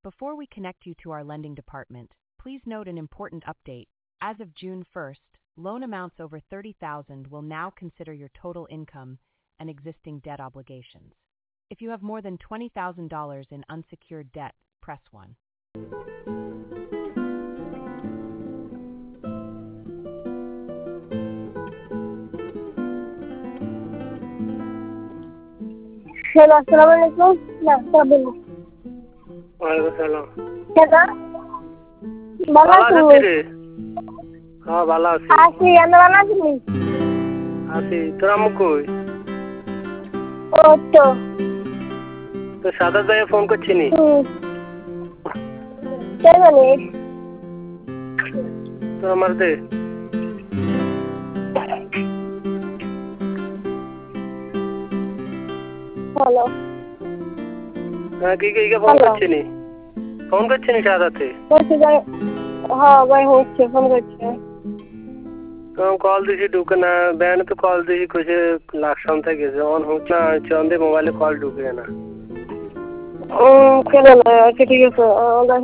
Before we connect you to our lending department, please note an important update. As of June 1st, loan amounts over $30,000 will now consider your total income and existing debt obligations. If you have more than $20,000 in unsecured debt, press 1. Hello, assalamualaikum. Nah, sabar. Waalaikumsalam. Siapa? Balas রে হ্যাঁ ভালো আছি Asi, anda mana sini? আছি তোরা মুখ কই Oh, to. তো সাদা ভাই ফোন করছি নি Siapa nih? তো আমার দে Halo. কি ফোন করছি নি সাদাতে Masih baik. हाँ भाई होच्छे फोन करছে তো কল দিছি ঢুকে না ব্যান্ড তো কল দিছি কইছে লাকসাম থেকে গেছে অন হচ্ছে না চন্দে মোবাইলে কল ঢুকে না কেন না আচ্ছা ঠিক আছে